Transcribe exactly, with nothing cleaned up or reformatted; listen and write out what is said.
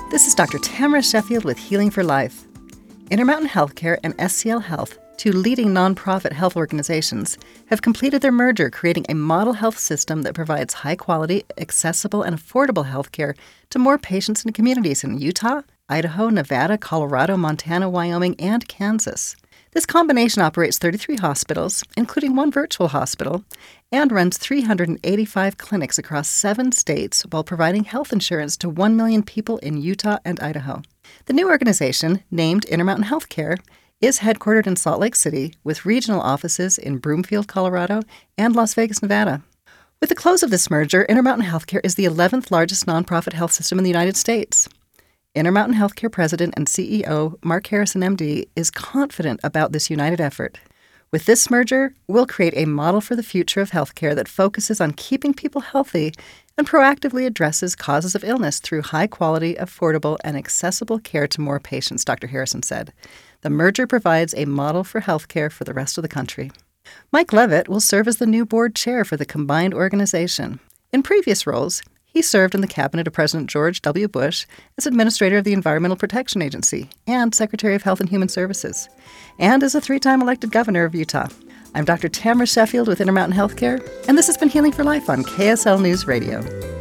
This is Doctor Tamara Sheffield with Healing for Life. Intermountain Healthcare and S C L Health, two leading nonprofit health organizations, have completed their merger, creating a model health system that provides high-quality, accessible, and affordable healthcare to more patients and communities in Utah, Idaho, Nevada, Colorado, Montana, Wyoming, and Kansas. This combination operates thirty-three hospitals, including one virtual hospital, and runs three hundred eighty-five clinics across seven states while providing health insurance to one million people in Utah and Idaho. The new organization, named Intermountain Healthcare, is headquartered in Salt Lake City with regional offices in Broomfield, Colorado, and Las Vegas, Nevada. With the close of this merger, Intermountain Healthcare is the eleventh largest nonprofit health system in the United States. Intermountain Healthcare President and C E O Mark Harrison, M D, is confident about this united effort. With this merger, we'll create a model for the future of healthcare that focuses on keeping people healthy and proactively addresses causes of illness through high-quality, affordable, and accessible care to more patients, Doctor Harrison said. The merger provides a model for healthcare for the rest of the country. Mike Levitt will serve as the new board chair for the combined organization. In previous roles, he served in the cabinet of President George W. Bush as Administrator of the Environmental Protection Agency and Secretary of Health and Human Services, and as a three-time elected governor of Utah. I'm Doctor Tamara Sheffield with Intermountain Healthcare, and this has been Healing for Life on K S L News Radio.